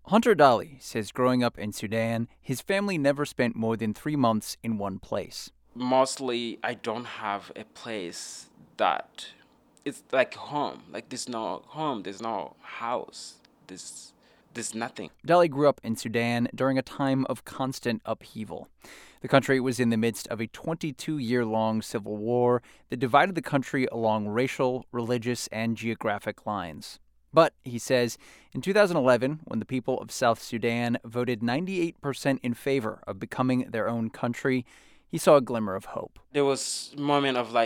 Hunter Dali says growing up in Sudan, his family never spent more than 3 months in one place. Mostly, I don't have a place that it's like home. Like there's no home, there's no house, there's nothing. Dali grew up in Sudan during a time of constant upheaval. The country was in the midst of a 22-year-long civil war that divided the country along racial, religious, and geographic lines. But, he says, in 2011, when the people of South Sudan voted 98% in favor of becoming their own country, he saw a glimmer of hope. There was a moment of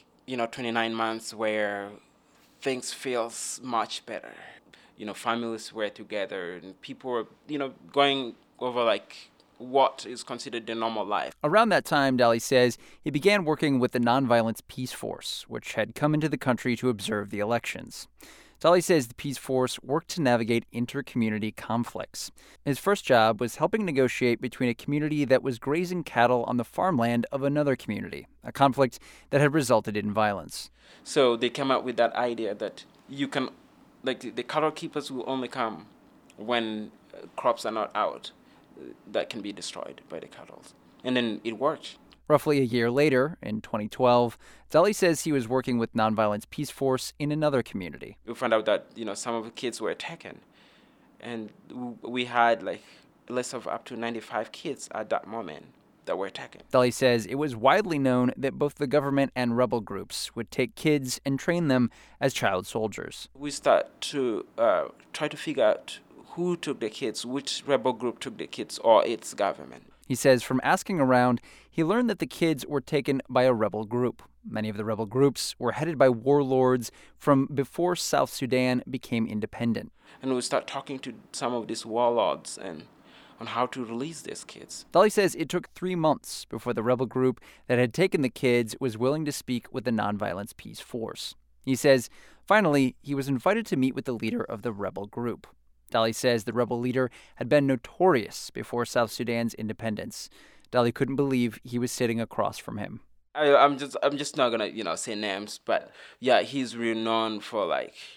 29 months where things feels much better. Families were together and people were, going over what is considered the normal life. Around that time, Dali says, he began working with the Nonviolence Peace Force, which had come into the country to observe the elections. Dali says the Peace Force worked to navigate inter-community conflicts. His first job was helping negotiate between a community that was grazing cattle on the farmland of another community, a conflict that had resulted in violence. So they came up with that idea that you can, the cattle keepers will only come when crops are not out that can be destroyed by the cattle. And then it worked. Roughly a year later, in 2012, Dali says he was working with Nonviolence Peace Force in another community. We found out that, some of the kids were taken. And we had a list of up to 95 kids at that moment that were taken. Dali says it was widely known that both the government and rebel groups would take kids and train them as child soldiers. We start to try to figure out who took the kids, which rebel group took the kids, or its government. He says from asking around, he learned that the kids were taken by a rebel group. Many of the rebel groups were headed by warlords from before South Sudan became independent. And we start talking to some of these warlords and on how to release these kids. Dali says it took 3 months before the rebel group that had taken the kids was willing to speak with the Nonviolence Peace Force. He says, finally, he was invited to meet with the leader of the rebel group. Dali says the rebel leader had been notorious before South Sudan's independence. Dali couldn't believe he was sitting across from him. I'm just not gonna say names, but yeah, he's renowned for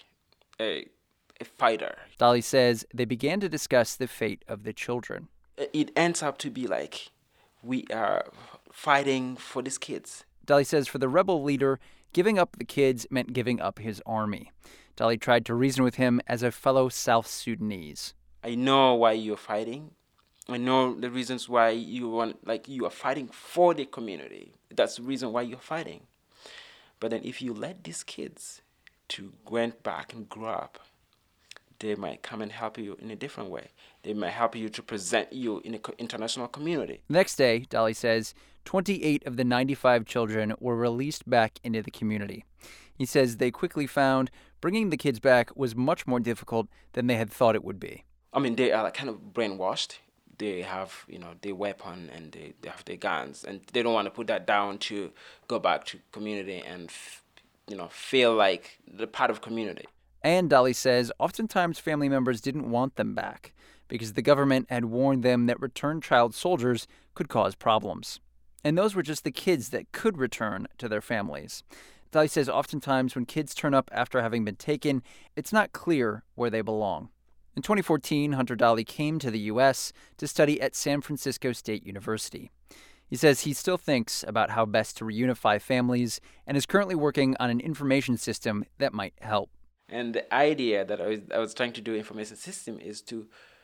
a fighter. Dali says they began to discuss the fate of the children. It ends up to be we are fighting for these kids. Dali says for the rebel leader, giving up the kids meant giving up his army. Dali tried to reason with him as a fellow South Sudanese. I know why you're fighting. I know the reasons why you are fighting for the community. That's the reason why you're fighting. But then if you let these kids to go back and grow up, they might come and help you in a different way. They might help you to present you in the international community. The next day, Dali says, 28 of the 95 children were released back into the community. He says they quickly found bringing the kids back was much more difficult than they had thought it would be. I mean, they are kind of brainwashed. They have, their weapon and they have their guns, and they don't want to put that down to go back to community and, feel like they're part of community. And Dali says oftentimes family members didn't want them back because the government had warned them that returned child soldiers could cause problems. And those were just the kids that could return to their families. Dali says oftentimes when kids turn up after having been taken, it's not clear where they belong. In 2014, Hunter Dali came to the U.S. to study at San Francisco State University. He says he still thinks about how best to reunify families and is currently working on an information system that might help. And the idea that I was trying to do information system is to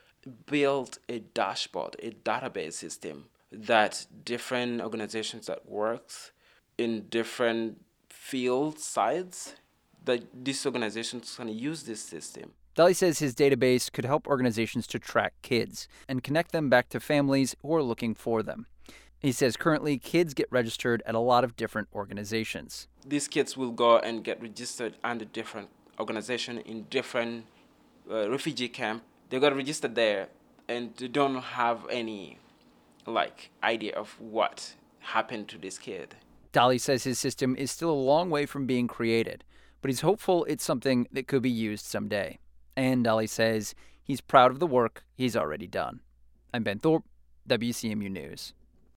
build a dashboard, a database system that different organizations that works in different field sides, that these organizations can use this system. Dali says his database could help organizations to track kids and connect them back to families who are looking for them. He says currently kids get registered at a lot of different organizations. These kids will go and get registered under different organizations in different refugee camp. They got registered there and they don't have any idea of what happened to this kid. Dali says his system is still a long way from being created, but he's hopeful it's something that could be used someday. And Dali says he's proud of the work he's already done. I'm Ben Thorpe, WCMU News.